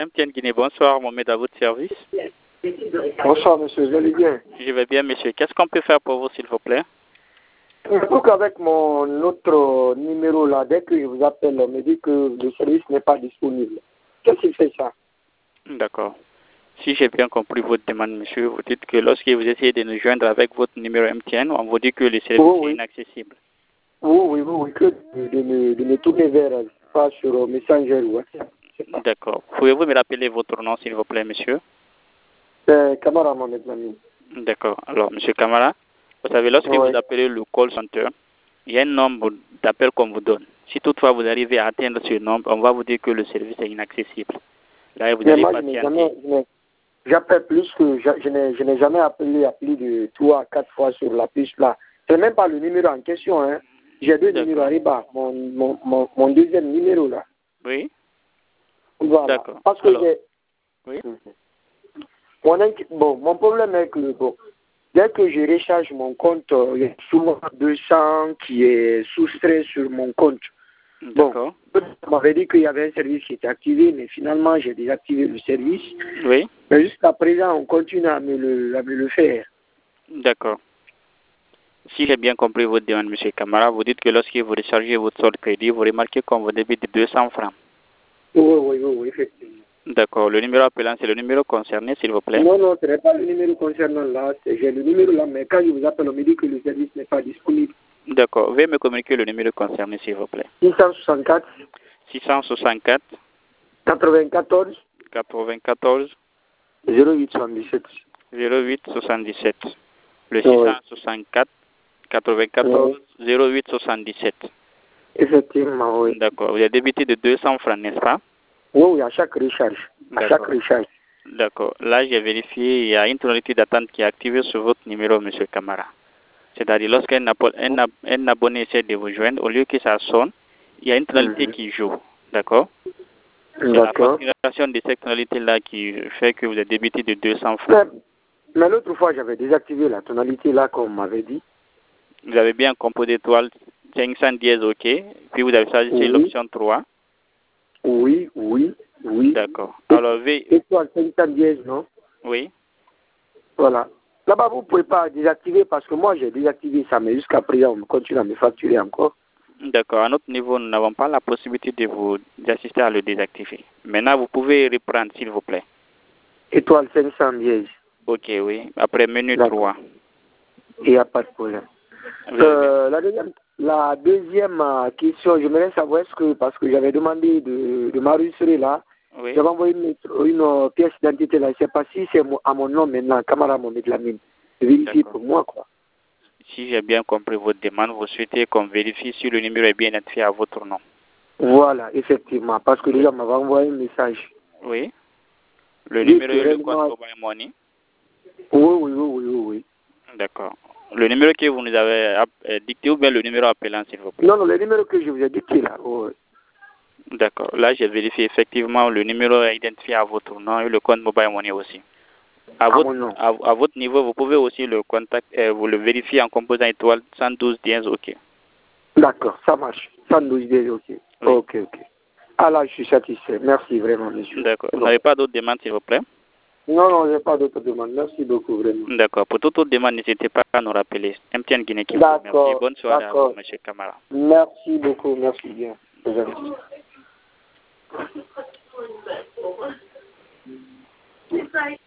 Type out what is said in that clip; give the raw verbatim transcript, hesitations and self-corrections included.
M T N Guinée, bonsoir, Mohamed à votre service. Bonsoir, monsieur, vous allez bien? Je vais bien, monsieur. Qu'est-ce qu'on peut faire pour vous, s'il vous plaît? Donc, avec mon autre numéro là, dès que je vous appelle, on me dit que le service n'est pas disponible. Qu'est-ce qui fait ça? D'accord. Si j'ai bien compris votre demande, monsieur, vous dites que lorsque vous essayez de nous joindre avec votre numéro M T N, on vous dit que le service Oh, est oui. inaccessible. Oui, oui, oui, oui, que de, de, me, de me tourner vers, pas sur Messenger ou WhatsApp. D'accord. Pouvez-vous me rappeler votre nom, s'il vous plaît, monsieur? C'est Kamara Mohamed Lamine. D'accord. Alors, monsieur Kamara, vous savez, lorsque Oui. vous appelez le call center, il y a un nombre d'appels qu'on vous donne. Si toutefois vous arrivez à atteindre ce nombre, on va vous dire que le service est inaccessible. Là, vous Mais allez moi, je n'ai patienter. jamais, je n'ai- j'appelle plus que, je, je n'ai je n'ai jamais appelé à plus de trois, quatre fois sur la piste là. C'est même pas le numéro en question, hein. J'ai deux D'accord. numéros à Riba, mon, mon, mon, mon deuxième numéro là. Oui. Voilà. D'accord. Parce que Alors, j'ai... oui. Mon, inqui- bon, mon problème est que, bon, dès que je recharge mon compte, euh, il y a souvent deux cents qui est soustrait sur mon compte. D'accord. Bon, on m'avait dit qu'il y avait un service qui était activé, mais finalement, j'ai désactivé le service. Oui. Mais jusqu'à présent, on continue à me le, à me le faire. D'accord. Si j'ai bien compris votre demande, monsieur Kamara, vous dites que lorsque vous rechargez votre solde crédit, vous remarquez qu'on vous débite de deux cents francs. Oui, oui, oui, oui, effectivement. D'accord. Le numéro appelant, c'est le numéro concerné, s'il vous plaît. Non, non, ce n'est pas le numéro concernant là. c'est- J'ai le numéro là, mais quand je vous appelle, on me dit que le service n'est pas disponible. D'accord. Veuillez me communiquer le numéro concerné, s'il vous plaît. six cent soixante-quatre, six cent soixante-quatre, quatre-vingt-quatorze, quatre-vingt-quatorze, zéro huit soixante-dix-sept. zéro huit soixante-dix-sept. Le Oui. six cent soixante-quatre, quatre-vingt-quatorze, zéro huit soixante-dix-sept. Effectivement, oui. D'accord. Vous êtes débité de deux cents francs, n'est-ce pas? Oui, oui, à chaque recharge. À chaque D'accord. recharge. D'accord. Là, j'ai vérifié, il y a une tonalité d'attente qui est activée sur votre numéro, monsieur Kamara. C'est-à-dire, lorsqu'un abo- un ab- un abonné essaie de vous joindre, au lieu que ça sonne, il y a une tonalité Mhm. qui joue. D'accord? C'est la D'accord. configuration de cette tonalité-là qui fait que vous êtes débité de deux cents francs. Mais, mais l'autre fois, j'avais désactivé la tonalité là, comme on m'avait dit. Vous avez bien composé étoile cinq cent dièse OK, puis vous avez choisi Oui. l'option trois. Oui, oui, oui. D'accord. Alors, V, Étoile cinq cent dièse, non? oui. Voilà. Là-bas, vous ne pouvez pas désactiver parce que moi, j'ai désactivé ça, mais jusqu'à présent, on continue à me facturer encore. D'accord. À notre niveau, nous n'avons pas la possibilité de vous d'assister à le désactiver. Maintenant, vous pouvez reprendre, s'il vous plaît. Étoile cinq cent dièse. OK, oui. Après, menu trois. Il n'y a pas de problème. Euh, la deuxième, la deuxième euh, question, j'aimerais savoir est-ce que, parce que j'avais demandé de, de m'enregistrer là, Oui. j'avais envoyé une, une euh, pièce d'identité là, je ne sais pas si c'est à mon nom maintenant, Kamara Mohamed Lamine. Vérifier pour moi, quoi. Si j'ai bien compris votre demande, vous souhaitez qu'on vérifie si le numéro est bien identifié à votre nom. Voilà, effectivement, parce que les gens m'avaient envoyé un message. Oui. Le Oui, numéro est le réellement... compte Mobile Money. Oui, oui, oui, oui, oui. D'accord. Le numéro que vous nous avez euh, dicté ou bien le numéro appelant, s'il vous plaît? Non, non, le numéro que je vous ai dicté là. Oui. D'accord. Là, j'ai vérifié effectivement le numéro est identifié à votre nom et le compte Mobile Money aussi. À, À votre, mon nom. à, à votre niveau, vous pouvez aussi le contact, euh, vous le vérifier en composant étoile cent douze dièse OK. D'accord, ça marche. cent douze dièse OK. Oui. Ok, ok. Ah là, je suis satisfait. Merci vraiment, monsieur. D'accord. Vous Bon. n'avez pas d'autres demandes, s'il vous plaît? Non, non, je n'ai pas d'autres demandes. Merci beaucoup, vraiment. D'accord. Pour toute autre demande, n'hésitez pas à nous rappeler. M T N Guinée qui vous remercie. Bonne soirée à vous, monsieur Kamara. Merci beaucoup, merci bien. C'est gentil.